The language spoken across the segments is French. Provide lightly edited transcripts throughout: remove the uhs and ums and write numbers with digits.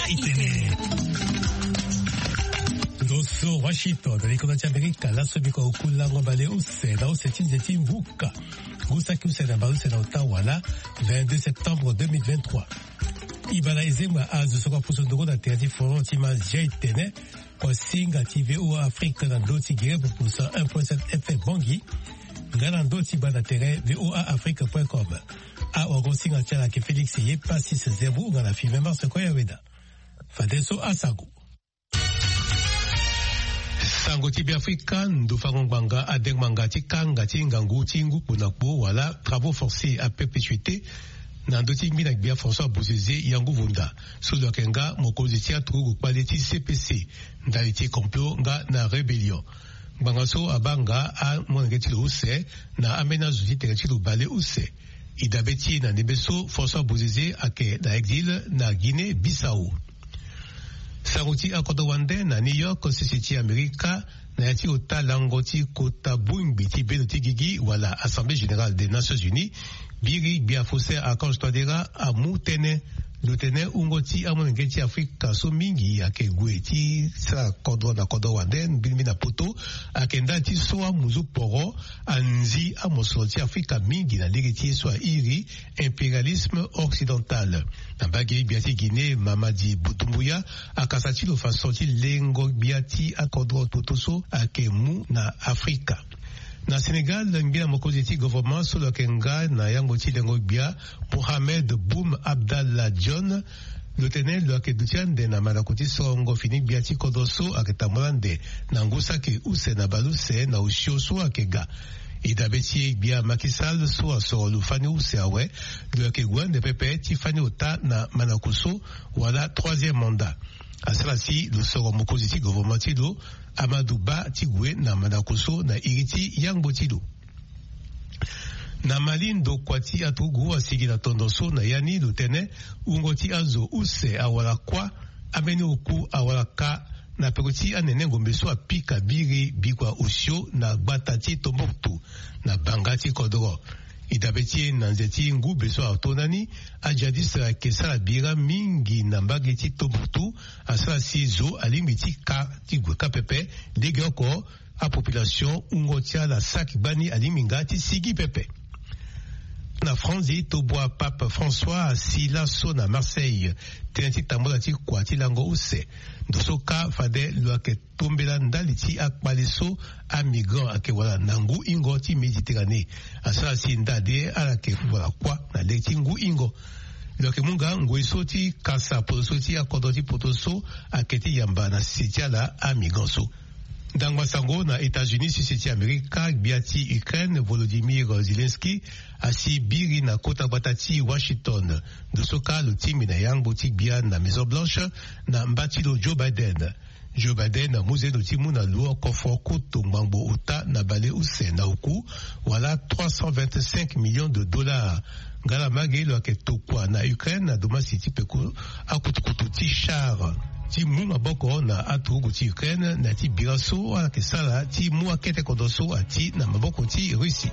Itene. Dosso Washington, l'economia americana, la subika ukula ngobale use, na use tinzeti mvuka. Gusaki use na baluse na Ottawa, 22 septembre 2023. Ibala ezema azu soka pusondoko na terdi foron tima jaitene, kwa singa TV ou Afrique na doti gire pour 1.7 FM Bongi, ngana doti bana tere voaafrique.com. A ogosinga tchala ke Félix Yepa 6-0 ngana filme mars koya weda. Fadeso Asago. Sango tibi Afrika ndufangong banga adeng manga tikanga tingangu tingu punakbo wala travaux forcés à perpétuité nandoti minak bia François Bouzezé yangu vunda solo kenga mokozi tia trugu kwaliti CPC ndaliti complot nga na rébellion banga so abanga a monengeti use na amena zuti tegeti bale use idabeti na nebeso François Bouzezé ake na exil na Guinée Bissau. Sanguti akodo wande na New York City America na yati ota langoti kota bumbi ti benoti gigi wala Assemblée Générale des Nations Unies biri bia fose akon stodera a mutene lutene ungoti amonengeti Afrika so mingi ake gueti sa kodro na kodo wande bilmi na poto akenda ti soa muzu poro anzi amosolti Afrika mingi na ligeti so iri impérialisme occidental na bagi biati Guinée Mamadi Boutumbuya akasati lo fasoti lengo biati akodro totoso ake mu na Afrika. Na Sénégal, l'Angbia Mokozeti gouvernement sur le Kenga, na Yangoti Lengobia, Mohamed Boum Abdallah John, le tenel de la Kedutian de Namalakoti Songo Fini Biati Kodoso, Aketamolande, Nangusa ke Use Nabaluse, na Ushioso Akega. Idabeti Bia Makisal, soit sur le Fani Useawe, le Kegouan de Pepe, Tifani Ota, na Manakuso, voilà troisième mandat. À cela-ci, le second Mokozeti gouvernement Tilo, Amadouba Tigwe na Manakoso na Iriti Yangbotilo. Na Malin do Kwati Atugu asigi na Tondoso na Yani Lutene Ungoti Azo Use awala kwa ameni oku awala ka na pekoti anenengo mbeso apika biri bikwa usio na Batati Tomboktu na Bangati Kodoro. Idabeti na nzeti ngu beso autonani ajadisa kesala bira mingi na mbageti Tomboktu asala sizo alimiti ka tigwe kapepe degeoko a population ungotia la sak bani alimingati sigi pepe. Na France toboa Pape François sila so na Marseille tenati tambola ti kwati lango use dosoka fade loake tombela ndaliti akbaleso a migrant ake wala nangu ingo ti Méditerranée asala si ndade alake wala kwa na leti ngu ingo loake munga ngweso ti kasa potoso ti akodoti potoso aketi yamba na sitiala a migrant so. Dans Sango, na États-Unis, Société America, biati Ukraine, Volodymyr Zelensky, asi biri na kota batati Washington. De soka, le team na yang botik bia na Maison Blanche, na mbatilo Joe Biden. Joe Biden na musée de timu na luo kofo kuto mambo uta na bale use na uku, wala 325 millions de dollars. Ngala mage lo ake tokwa na Ukraine na doma siti peko akutukutu ti char. Ti mu maboko na atugu ti Ukraine na ti biraso a ke sala ti mu akete kodoso ati na maboko ti Russie.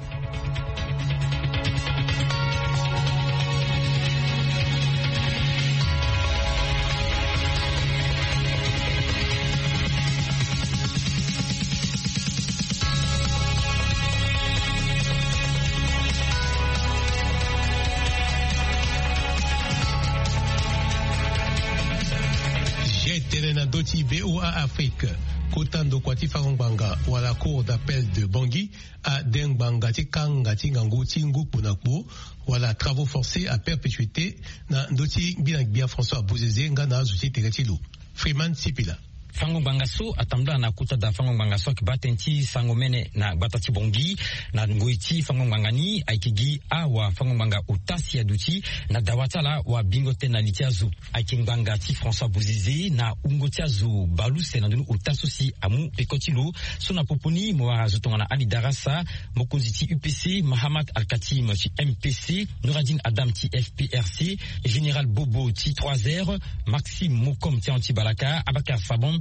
Doti BOA Afrique, Kotando Kwati Farongbanga, ou à la cour d'appel de Bangui, à Dengbanga Tikanga Tingangu Tingu Punakbo, ou à la travaux forcés à perpétuité, na Doti Binakbia François Bouzezé, Ngana Zouti Teretilo. Freeman Sipila. Fango Bangaso atambla na kuta da Fango Bangaso kibatenti sangomene na batati bongi na ngoiti Fango Bangani aikigi awa Fango Banga utasi ya duti na dawatala wa bingote na litiazu aikingbanga ti François Bouzizé na ungotiazu baluse na dunu utasosi amu pekotilo sona poponi moa zotonga na Ali Darassa mokoziti UPC Mahamat Al-Katim ti MPC Nouradine Adam ti FPRC Général Bobo ti 3R Maxime Mokom ti Antibalaka Abakar Fabon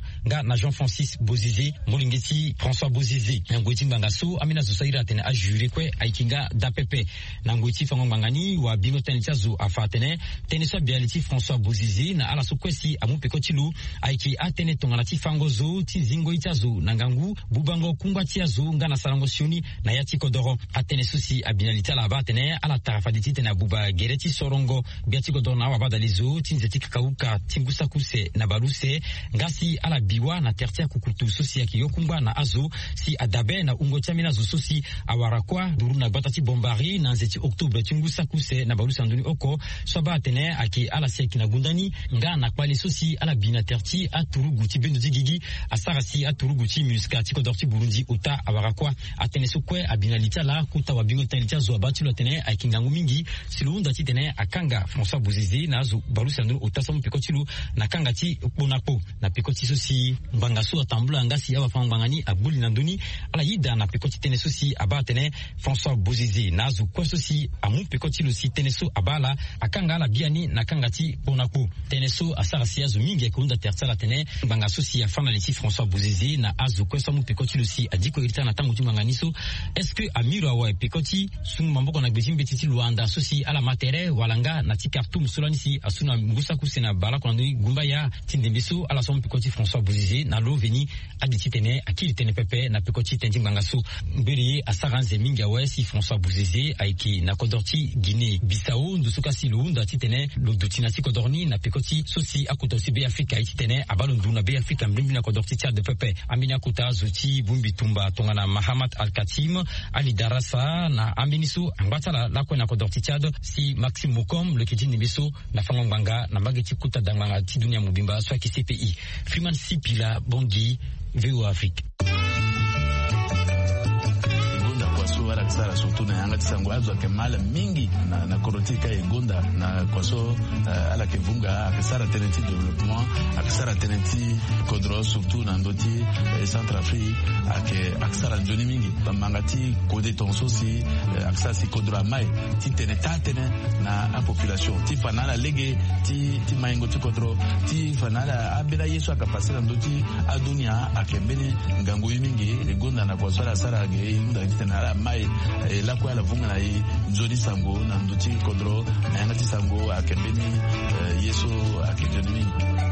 nga na Jean-Francis Bozize molingeti François Bozize ngoiti bangaso amina zosaira tene a jure kwe aikinga dapepe na ngoiti fango mangani wa bingo tenchazo afatene tene so bialiti François Bozize na ala sokwesi amupeko chilu aiki atene tongana ti fango zo ti zingo itazo na ngangu bubango kungwa ti azo nga na salango sioni na yati kodoro atene susi abinalita la batene ala tarafaditi tene buba gereti sorongo biati kodoro na wabadalizo tinzeti kakauka tingusa kuse na baluse ngasi ala biwa na tertia kukutu susi ya kiyokungwa na azo si adabe na ungo chamina zo susi awarakwa duru na batati bombari na nzeti oktobre tingusa kuse na baluse anduni oko soba atene aki ala seki na gundani nga na kwali susi ala bina terti aturugu ti bendo gigi asarasi aturugu ti muska ti kodorti Burundi uta awarakwa atene sokwe abinalita la kuta wa bingo tenita zo abati lo tene aikingangu mingi silunda ti tene akanga François Bozize na zo baluse anduni uta samu pikotilu na kanga ti bonapo na pikoti sosi mbanga so atambula ngasi awa fambangani abuli nanduni ala yida na pikoti tene sosi abatene François Bozize nazu kwa sosi amu pikoti lusi tene so abala akanga ala biani na kanga ti bonapo tene so asarasi azu mingi ekunda tertsala tene mbanga sosi afana leti François Bozize na azu kwa samu pikoti lusi adiko irita na tangu tumangani so est-ce que amiro awa pikoti sungu mamboko na gbezimbe titi Luanda sosi ala matere walanga na ti Khartoum solanisi asuna ngusa kusena bala kwa ndui gumba ya tindembiso ala son pikoti François Bozize na lo veni aditi tene akili tene pepe na pikoti tendi bangaso mbiri asaranze mingi awe si François Bozize aiki na kodorti Guinée Bissau ndusuka si luunda titene lo dotina si kodorni na pikoti sosi akutosi be Afrika itene abalo nduna be Afrika mbimbi na kodorti Tchad de pepe amina kuta zuti bumbi tumba tongana Mahamat Al-Katim Ali Darasa na ambiniso angbatala la kwa na kodorti Tchad si Maxime Mokom le kitini biso na fango mbanga na mageti kuta danganga ti dunia mubimba swa ki CPI Freeman Sipila Bongi VOA Afrique wala kisara surtout na yanga tisango azo kemala mingi na korotika egonda na kwaso ala kevunga akisara tenenti développement akisara tenenti kodro surtout na ndoti Centrafrique akisara njoni mingi bamangati kode tonso si akisara si kodro mai ti tene na a population ti fanala lege ti maingo ti kodro ti fanala abela yesu akapasira ndoti adunia akembeni ngango mingi egonda na kwaso ala sara ge inda tena mai la kwa la vunga na nzoni sango na nduti kodro na yanga ti sango akembeni yeso akejeni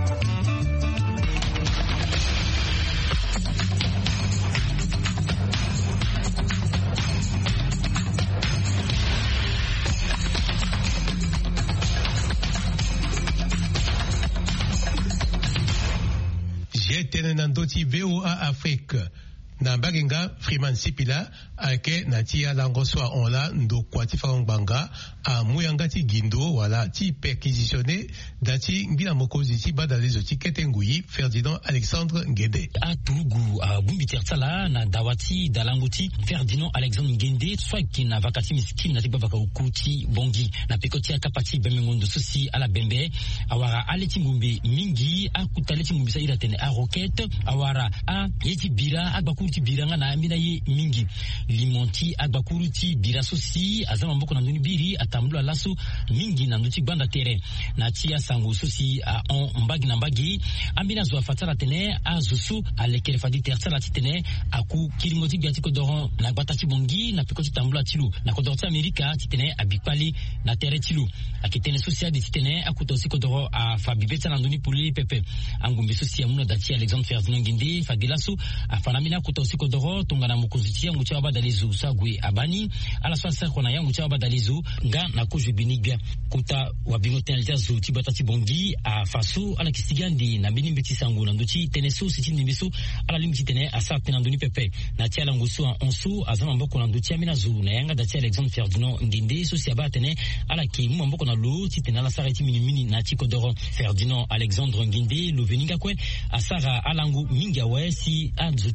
J'étais dans d'autres VOA Afrique. Na bagenga Freeman Sipila ake na tia langoswa on la ndo kwati fangbanga a muyanga ti gindo wala ti perquisitionné dati ngina mokozi ti badalezo ti ketengui Ferdinand Alexandre Ngende a turugu a bumbi tertsala na dawati dalanguti Ferdinand Alexandre Ngende soit ki na vakati miskin na ti bavaka ukuti bongi na pekoti akapati bemengondo sosi ala bembe awara aleti ngumbi mingi akutaleti ngumbi sa ira tene a roquette awara a yeti bira agbaku ti biranga na amina ye mingi limonti agbakuru ti bira sosi azama mboko na nduni biri atambula laso mingi na nduti banda tere na tia sango sosi a on mbagi na mbagi amina zo fatala tene azusu alekere fadi tertsala tene aku kiringoti biati kodoron na batati bongi na pikoti tambula tilu na kodorti Amerika tene abikpali na tere tilu akitene sosi adi tene akutosi kodoro a fabibeta na nduni puli pepe angumbi sosi amuna dati Alexandre Ferdinand Nginde fadilaso afanamina aussi kodoro tongana mukonziti yangu cha badalizo sagwe abani ala swasa kona yangu cha badalizo nga na kojo binigya kuta wabingo tenalita zo tibatati bongi a faso ala kisigandi na binimbe tisango na ndochi teneso siti nimbiso ala limiti tene asa tenandoni pepe na tia languso en onso azama mboko na ndochi amina zo na yanga dati Alexandre Ferdinand Nginde so si abatene ala ki mu mboko na lo ti tenala sareti minimini na ti kodoro Ferdinand Alexandre Nginde lo veninga kwe asara alangu minga we si a zo timbanga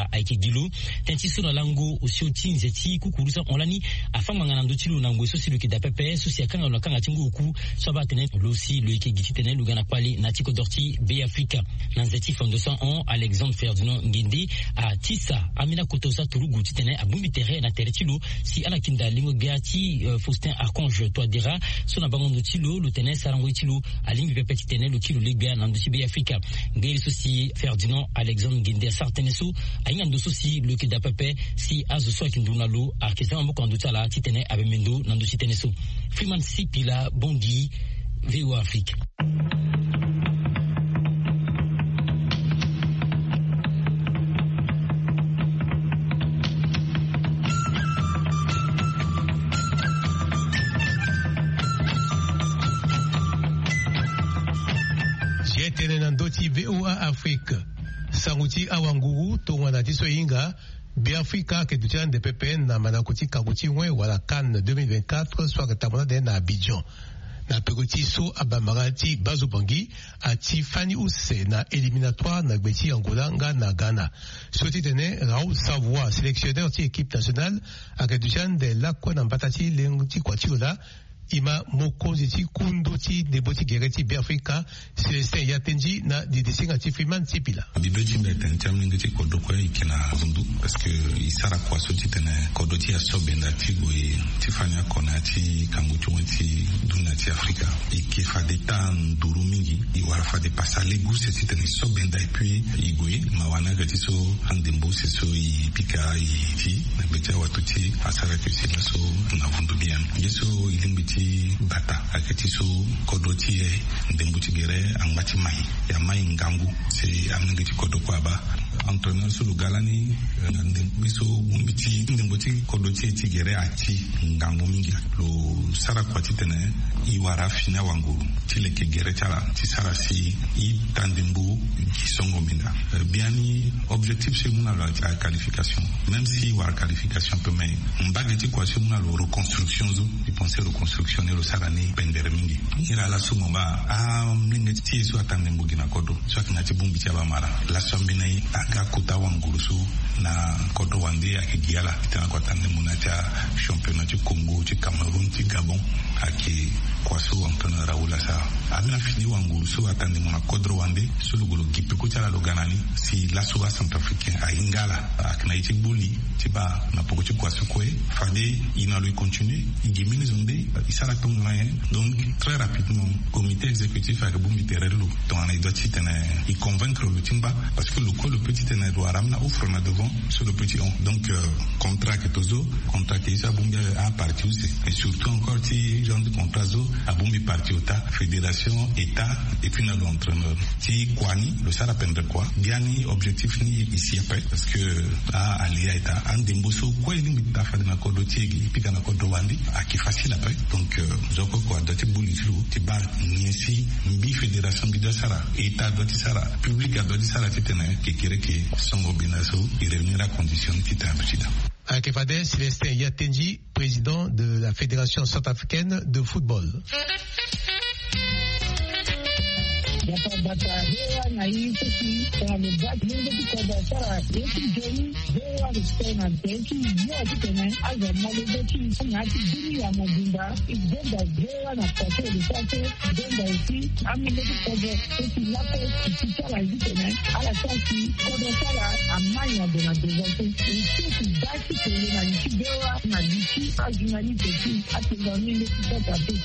aikigilo tenti sura lango usio tinzeti kukurusa onlani afanga ngana ndotilo nango sosi luki da pepe sosi akanga na kanga tingu ku soba tene losi le ikigiti tene lugana kwali na tiko dorti be Africa nanzeti fondation on Alexandre Ferdinand Ngindi a tisa amina kotosa turugu tene abumbi terre na teretilo si ala kinda lingo beati Faustin Archange Toadera sona bangondo tilo le tene sarango tilo alingi pepe tene le kilo lega na ndoti be Africa ngeli sosi Ferdinand Alexandre Ngindi sarteneso ainga ndoso si le kida pepe si azo so kinduna lo akisa mbo kanduta la titene abemendo na ndoti teneso Freeman Sipila Bongi VOA Afrique. Ndoti VOA Afrique sanguti awanguru tongwana tiso inga be Africa ke dutian de PPN na manakoti kaguti mwe wala Cannes 2024 soit tamona de na Abidjan na pegoti so abamarati bazobangi ati Fanny Use na éliminatoire na gbeti Angola nga na Ghana soti tene Raoul Savoie sélectionneur ti équipe nationale ak dutian de la kona batati lenguti kwatiola ima mokonzi kundoti deboti gereti be Africa Celestin Yatenji na didisinga ti Freeman Sipila bibeti mbeten chamninga ti kodoko ikina vundu parce que isara kwa soti tene kodoti asobenda ti goye ti fanya kona ti kangutu ti duna ti Africa iki fa de tan duru mingi i wara fa de passa legu seti tene sobenda et puis igoye mawana gati so andembo se so i pika i ti na becha watuti asara ke si so na vundu bien yeso ilimbiti bata akati so kodoti ndembuti gere angati mai ya mai ngangu se amngati kodoko aba entraîneur sulu galani ndembiso bumbiti ndembuti kodoti ti gere ati ngangu mingi lo sara kwati tene iwara fina wangu tile ke gere tala ti sara si i tandembu kisongo minda biani objectif c'est muna la qualification même si war qualification peut mais mbageti kwa c'est muna lo reconstruction zo il penser reconstruction le sarani pendere mingi ila la sumomba mlinge ti so atande mbugina kodo so akina ti bumbi ti mara la sombina aga kuta wangurusu na kodo wande akigiala tana kwa tande munacha championnat du Congo ti Cameroun ti Gabon aki kwaso entraîneur Raoul sa amina fini wangurusu atande muna kodro wande so lugolo gipe ko tala lo ganani si la soa centrafricain a ingala akina ti buli ti ba na poko ti kwaso ko fade ina lui continuer igimini zonde isara donc très rapidement comité exécutif avec Bumbi Terrello dans l'anecdote il convaincre le Timba parce que le petit ténèbre doit ramener offre na devant sur le petit on donc contrat que tozo contrat que ça Bumbi a parti et surtout encore si genre de contrat zo a Bumbi parti au ta fédération état et puis l'entraîneur si Kwani le ça rappelle quoi biani objectif ni ici après parce que a alia état en demboso quoi il dit ta fa na kodo tiegi puis na kodo wandi a qui facile après donc zoko kwa dati bulisu tiba nyesi mbi fédération bidosara état doti sara public doti sara titena kekere ke songo binaso il revenir à condition tita président Akefade Celestin Yatenji, président de la Fédération centrafricaine de football. Bata hewa na hii sisi wamebaki mungu tukoba sara yetu jeni hewa ristena teki yote tena aza malebeki ngati dini ya mabunda igenda hewa na kwato lisate igenda isi amile tukoba sisi lapo kisara hizi tena ala sasi kodo sara amanya dona devote isi basi tele na nchi hewa na nchi ajunani teki atingamile tukoba teki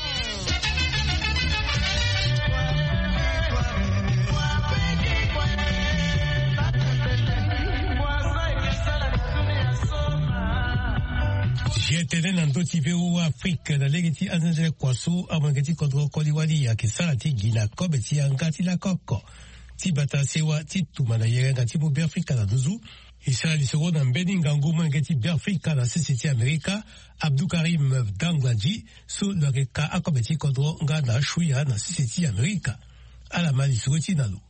J'étais dans d'autres pays Afrique, dans les petits anges kwasu, avant que tu contre Koliwadi, ya kisa ti gina kobe ti angati la koko. Ti bata sewa ti tumana yenga ti mo Afrika na duzu. Isa li soro na mbeni nganguma ngati Afrika na sisi Amerika, Abdou Karim Danglaji, so le reka akobe ti contre nga na shuya na sisi Amerika. Ala mali soro ti nalo.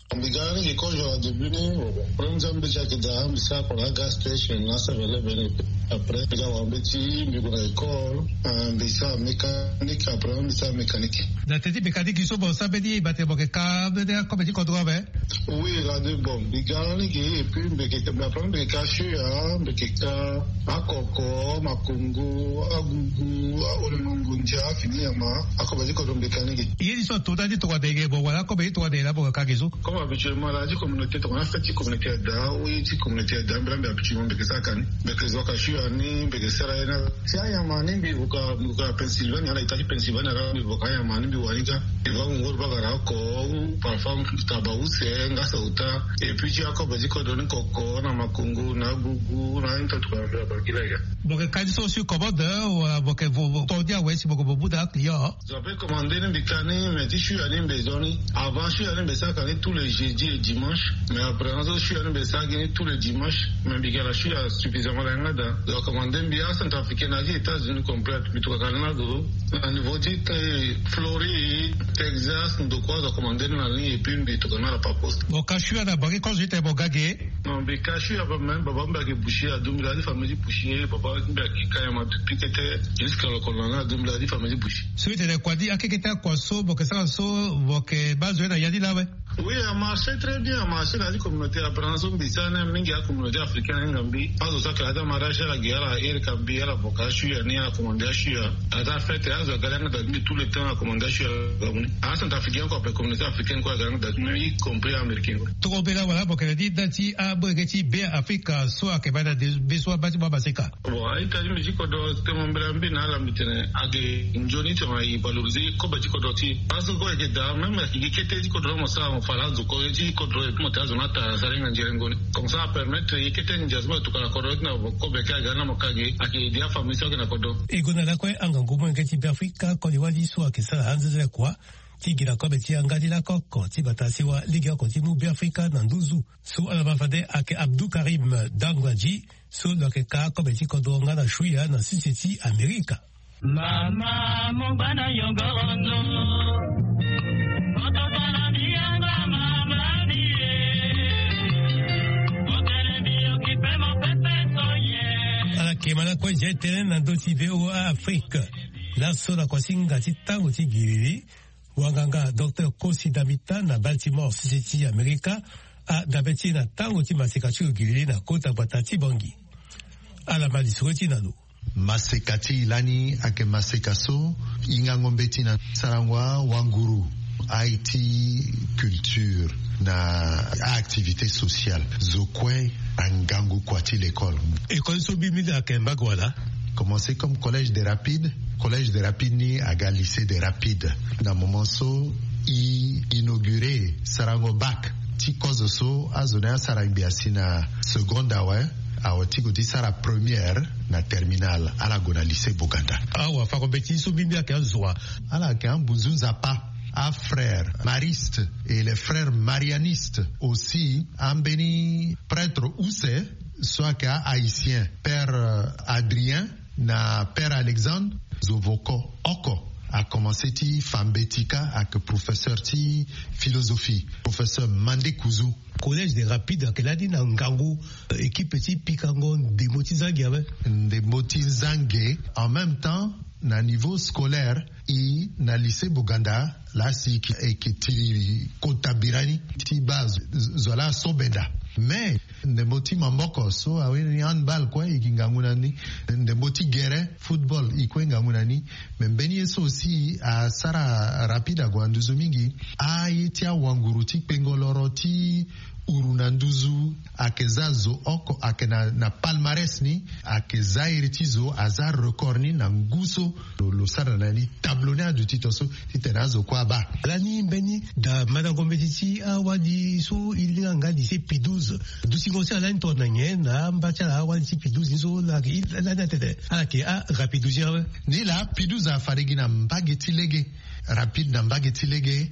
Mbigani kikojo debuni pronza mbecha kida misa kwa gas station nasa vele vele après déjà wambeti mbiguna école mbisa mécanique après mbisa mécanique. Da teti mécanique iso bon ça veut dire bate boke câble de comme dit contrôle. Oui, là de bon mbigani et puis mbeke après mbeka shia mbeka akoko makungu agugu olemungunja finiama akobaji ko mécanique. Il sont tout dans dit toi de bon voilà comme dit toi de là boka kagizo. Habituellement la communauté on a fait une communauté da oui une communauté da mbrambe habituellement bekesa kan bekezo ka shuani bekesera ina sia mani bi buka Pennsylvania la italie Pennsylvania la bi buka ya mani bi walika iva ngor bagara ko parfum tabause ngasa uta et puis ya ko baziko doni koko na makungu na gugu na into tukabla bakila ya boka kagizo sur commande ou boka vous todia ouais si boka bobuda client j'avais commandé une bikani mais je suis allé bezoni avant je suis allé bezaka tous les jeudi et dimanche, mais après je suis allé à tous les dimanches, mais je suis suffisamment là. Je commande bien Centrafricain, les États-Unis complète, mais tout cas au niveau de Floride, Texas, de quoi je commande la ligne et puis mais tout cas la pas poste. Bon, quand je suis à la barre, quand j'étais bon gagé. Non, mais quand je suis à même, papa m'a bouché à 2000 famille bouché, papa m'a quand même piqué jusqu'à le colonna 2000 famille bouché. Celui de quoi dit à qui était quoi so, bon que ça so, bon que base de la yadi là ouais. Oui, a marché très bien, a marché dans la communauté après bisana mingi ya communauté africaine ngambi azo saka hata marasha la guerre et kambi la vocation ya ni a commandation hata fête azo galanga da tout le temps a commandation gabuni a Centrafricain ko communauté africaine ko galanga da y compris américain ko to bela voilà bo que dit dati a bogeti be Africa so akebana de beso bati baba seka bon ai tali mi ko do temo mbrambi na la mitene age njoni to mai valoriser ko bati ko do ti azo ko e da même ki kete ko do mo sa Falazo koji kodro mota zonata zarenga njirengoni comme ça permettre yekete njazma tukala kodro na kobeka gana makage akidia famisa na kodo egona la kwe anga ngumo ngati Afrika ko liwadi so akisa hanzele kwa tigira ko beti angadi la koko tibatasi wa liga ko timu be Afrika na nduzu so ala bafade ake Abdou Karim Dangwaji so loke ka ko beti kodro ngana shuya na sisiti Amerika mama mobana yongorondo Kemana kwa jete na doti veo Afrika la sola kwa singa titango tigiri wanganga Dr. Kosi Damita na Baltimore City America a dabeti na tango ti masekachi giri na kota batati bongi ala malisoti na lo masekati ilani ake masekaso ingangombeti na sarangwa wanguru IT culture na activité sociale zokwe angangu kwati l'école. École sobimi à Kembagwala. Commencé comme collège des rapides ni aga lycée des rapides. Na moment so inauguré sarango bac ti cause so azona sarangbiasi na seconde awe awati di sara première na terminale ala gona lycée Boganda. Awa fa compétition sobimi à Kanzwa. Ala kan buzunza pa à frères maristes et les frères marianistes aussi ambeni prêtre Ousse soit qu'à haïtien père Adrien na père Alexandre Zovoko Oko a commencé ti fambetika avec professeur ti philosophie professeur Mandé Kouzou collège des rapides à Keladi na Ngangu équipe petit Pikango de Motizangue en même temps na niveau scolaire et na lycée Boganda là si qui kotabirani ti base zola sobenda mais ne moti mamboko so awini handball kwa ikingangunani ne moti gere football ikwengangunani membeni eso aussi a sara rapida kwa nduzu mingi a yetia wanguruti pengoloroti urunanduzu akezazo oko akena na palmarès ni akezairi tizo azar record ni na nguso lo sara nani tablonea du titoso titenazo kwa ba lani mbeni da madangomediti awadi so ilanga lycée P12 dusi ngosi ala ntonanye na mbachala awadi P12 so la tete ala ke a rapidousia ni la P12 a farigi na mbageti lege rapide na mbageti lege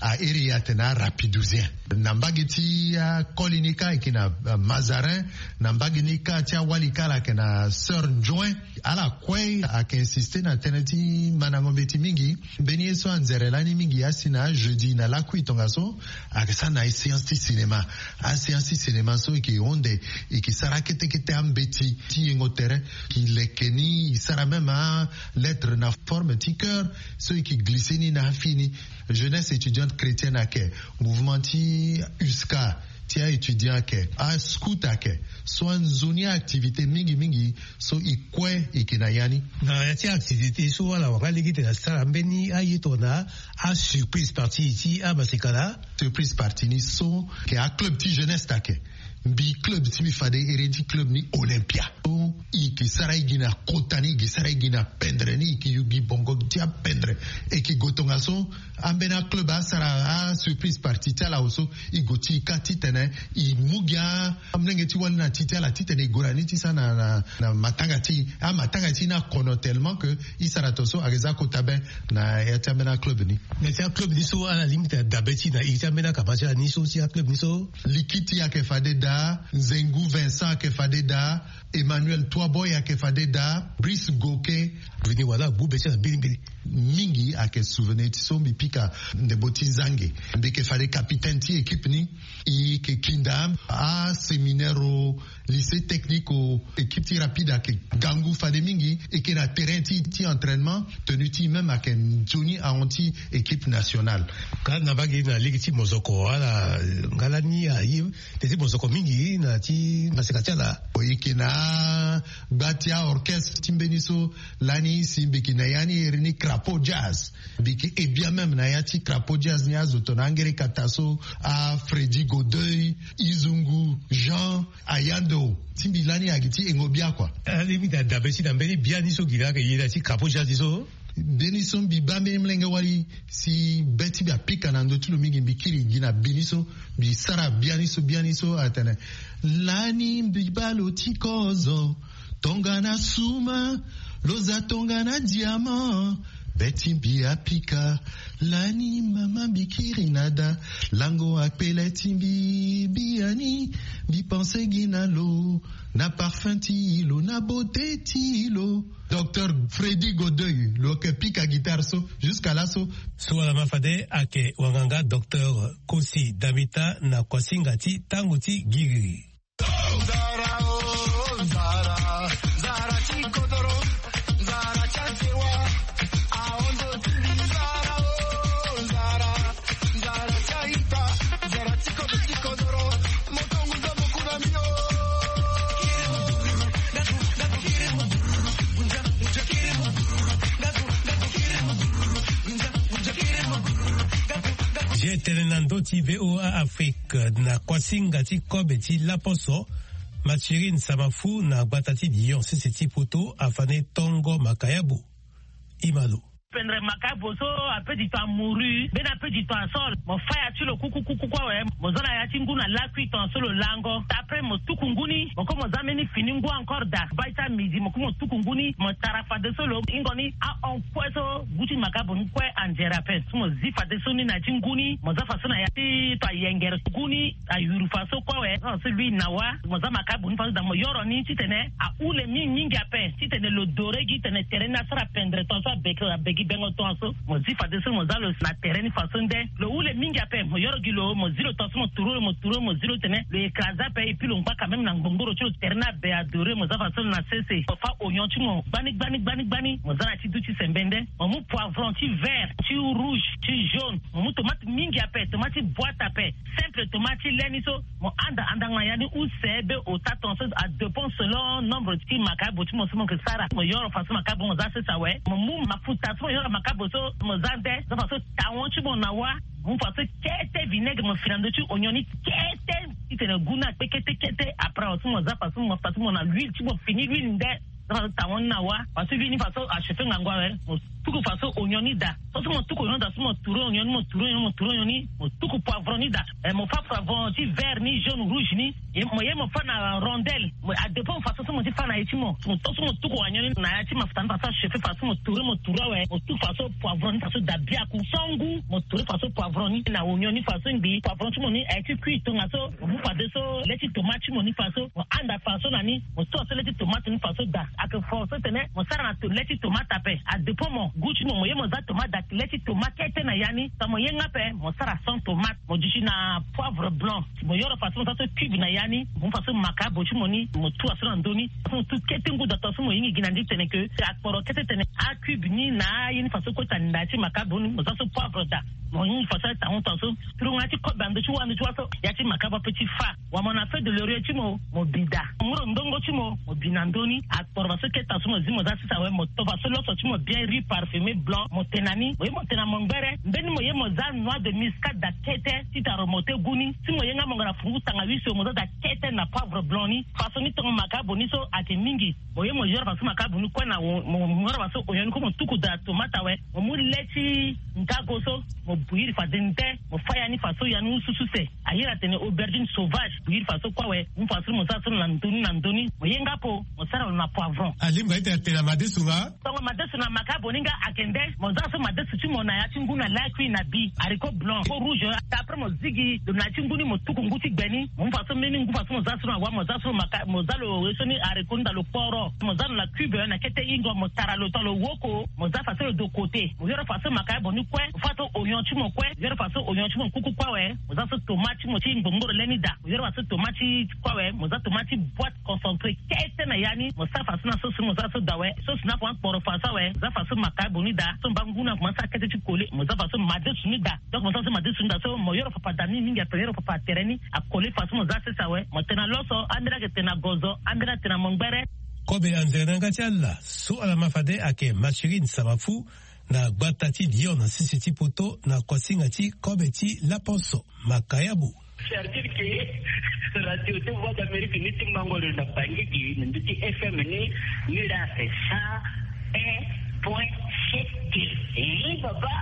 a eriatena rapidusien nambageti ya kolinika ikina Mazarin nambaginika tia walika la kena Sœur Join ala kwei ak insister na teneti manangobeti mingi beni so anzerelani mingi asina jeudi na la kuitongaso ak sana séance de cinéma a séance de cinéma so ki onde ki sarakete kete ambeti ti ngotere ki lekeni sara même a lettre na forme ti cœur so ki glisseni na fini jeunesse étudiante chrétienne ake mouvement ti USCA tia étudiant ke a scout ake so nzoni activité mingi so ikwe ikinayani na yati activité so wala wakali te na sala mbeni ayetona a surprise party ici a basekala surprise party ni so ke a club ti jeunesse take bi club ti mi fade eredi club ni Olympia so iki sarai gina kotani gi sarai gina pendre ni ki yugi bongo tia pendre e ki gotonga so ambena club a sara a surprise party tala oso igoti katitene i mugia amnenge ti wana titela titene gorani ti sana na matangati a matangati na kono tellement que isara toso ageza kotabe na yatamena club ni mais club ni so à la limite d'abeti na itamena kapasha ni so ti club ni so likiti ya ke fade da Zengu Vincent ke fade da Emmanuel Toaboy ke fade da Brice Goke vini wala bu beti na bili mingi ake souvenir ti so mi pika ndeboti zange mbeke fade capitaine ti équipe ni i ke kindam a séminaire lycée technique au équipe ti rapide ake gangu fade mingi e ke na terrain ti entraînement tenu ti même ake Johnny Aonti équipe nationale ka na bagi na ligue ti mozoko ala ngalani ayi te mozoko mingi na ti masekatiala ke na batia orchestre timbeniso lani simbeki na yani erini Crapaud Jazz biki et bien même na yati Crapaud Jazz ni azoto na ngere kataso a Freddy Godeuil Izungu Jean Ayando timbilani agiti engobia kwa ali da dabesi da mbeni bien ni so gira ke yida ti Crapaud Jazz so Benison bi bambe mlenge wali si beti bi apika na ndotulo mingi mbikiri gina biniso bi sara bianiso atene lani mbibalo tikozo tonga na suma loza tonga na diamant beti bi apika lani mama bikiri nada lango akpele timbi biani bi pense ginalo na parfum tilo na beauté tilo Docteur Freddy Godeuil lo ke pika guitare so jusqu'à là so ala mafade ake wanganga Docteur Kosi Damita na kwasinga ti tango ti giri Tenenando ti VOA Afrique na kwasinga ti kobe ti laposo Mathurin Samafu na batati dion sisi poto afane tongo makayabu Imalo Pendre makabo so a peu du temps mouru ben a peu du temps sol mo faya tu le kuku kwa we mo zona ya tinguna la ton solo lango après mo tukunguni mo ko mo zameni fini ngwa encore da baita midi mo ko mo tukunguni mo tarafa de solo ingoni a on poeso buti makabo nkwe anjera pe mo zifa de soni na tinguni mo zafa sona ya ti to yengere tukuni a yuru faso kwa we no celui nawa mo za makabo nfa da mo yoro ni titene a ule mingi ape titene lo doregi tene terena sara pendre ton so beki bengo tonso mo zifa de so mo zalo na terrain façon de le ou le mingi ape mo yoro gilo mo ziro tonso mo turo mo ziro tene le écrasa pe et puis l'on pas quand même na ngongoro tu terrain be adoré mo zafa so na cc fa oignon tu mo bani mo zana ti duti sembende mo mu poivron ti vert ti rouge ti jaune mo mu tomate mingi ape tomate boîte ape simple tomate leniso mo anda ngayani ou sebe au tatonso à dépend selon nombre ti makabo ti mo so mo que sara mo yoro façon makabo mo za ça ouais mo mu mafuta yoro makaboso mozande so faso tawon chibo nawa mu faso kete vinaigre mo filando tu onioni kete itene guna kete après aussi mo za faso mo na l'huile chibo fini l'huile nde so tawon nawa faso vini faso acheter ngangwa we tuku faso onyoni da so mo tuku onyoni da so mo turo onyoni mo tuku poivron ni da mo fa poivron ti vert ni jaune rouge ni mo fa na rondelle a dépend faso so mo ti fa na iti mo to so mo tuku onyoni na ya ti mafuta faso chef faso mo turo we mo tuku faso poivron faso da bia ku songu mo turo faso poivron ni na onyoni faso ngi poivron mo ni e ti cuit nga so mo fa de so leti tomate mo ni faso mo anda faso na ni mo to so leti tomate ni faso da ak force tene mo sara na to leti tomate pe a dépend mo guchi mo ye mo za tomate da leti tomate tena yani ta mo yenga pe mo sara sans tomate mo jishi na poivre blanc mo yoro faso so cube na yani mo faso makabo chi mo ni mo tu asura ndoni mo tu ketengu da to so mo yingi ginandi tene ke akporo kete tene a cube ni na yini faso ko tanda chi makabo ni mo so poivre da mo yingi faso ta on to so turunga ti ko bando chi wanu chi waso ya ti makabo petit fa wa mo na fait de l'oreille chi mo bida mo ndongo chi mo binandoni akporo faso keta so mo zimo za sisa we mo to faso lo so chi mo bien riz parfumé blanc mo tenani mo tena mongere mbeni mo ye mo za noix de muscade da kete ti ta remonter guni si mo yenga mongara fungu tanga wiso mo da kete na poivre blanc ni faso ni to makabo ni so ati mingi mo ye mo jora faso makabo ni kwa na mo ngora faso onyoni ko mo tuku da tomata we mo leti ngago so mo buiri fa dente mo faya ni faso ya nu sususe ayira tene aubergine sauvage buiri faso kwa we mo faso mo sa so na ndoni mo yenga po mo sara na poivron alimba ite tena madesunga tongo madesuna makabo ninga akende mo za so madesu chi mo na ya chinguna lakwi na bi haricot blanc ko rouge après mo zigi de na chinguni mo tuku nguti gbeni mo faso meni ngu faso mo za so na wa mo za so mo za lo esoni haricot nda lo poro mo za na cube na kete ingo mo tara lo tolo woko mo za faso de côté mo yoro faso makabo ni kwe fato oyon chi mo kwe yoro faso oyon chi mo kuku kwa we mo za so tomate mo chi ngomoro leni da mo yoro faso tomate kwa we mo za tomate boîte concentré kete na yani mo sa faso na so mo za so da we so na kwa poro faso we za faso makabo ni da so banguna mo sa kete chi kole mo za faso madesu ni da donc mo sa so madesu ni da so mo yoro papa dani ninga to yoro papa tereni a kole faso mo za sesa we mo tena loso andira ke tena gozo andira tena mongbere kobe anzena ngatialla so ala mafade ake machirin samafu na gbatati dio na sisiti poto na kwasingati kobe ti laponso makayabu c'est-à-dire que radio de voix d'Amérique ni timangolo na bangi ni ndi FM ni la c'est ça point c'est baba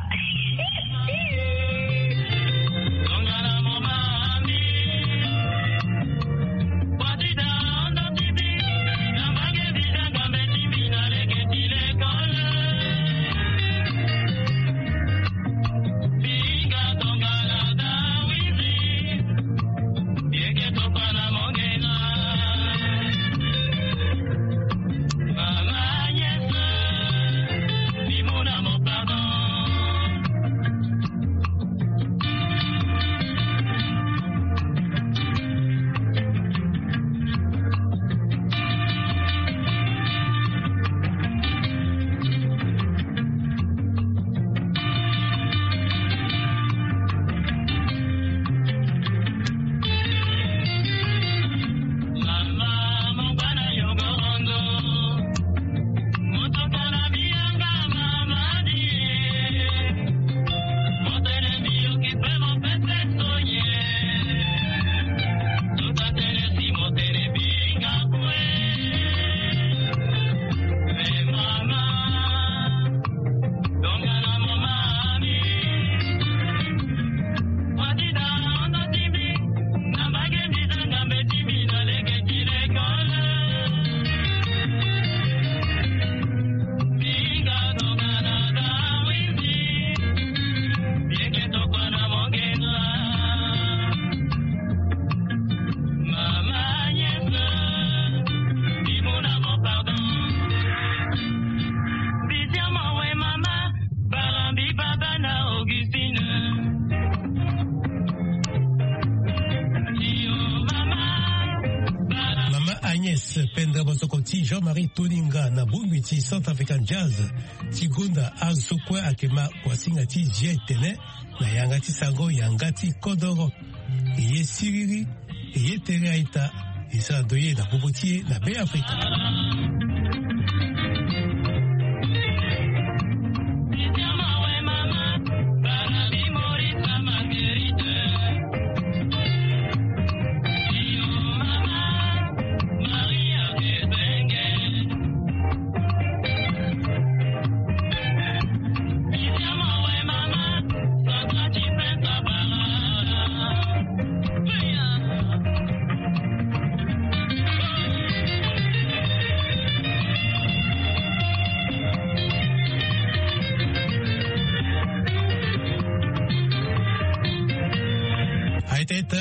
Jean-Marie Toninga na Bumbiti Centre African Jazz Tigunda Azokwe akema kwa singati jetene na yangati sango yangati kodoro iye siriri iye tere aita isa doye na bobotie na be Afrika.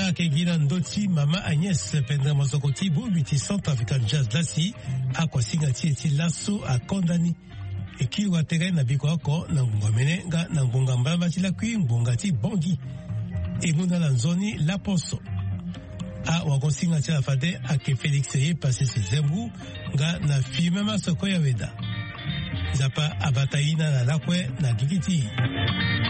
akegina ndoti mama Agnès pendre mosokoti buti Centre African Jazz lasi akwasinga ti lasso akondani ekili watega na bikoko na ngomene nga na ngonga mbaba ti la kwi ngonga ti bongi emuna na nzoni la poso a wakosinga ti la fade ake Félix ye passé Zembu nga na filme masoko ya weda zapa abataina na lakwe na gigiti.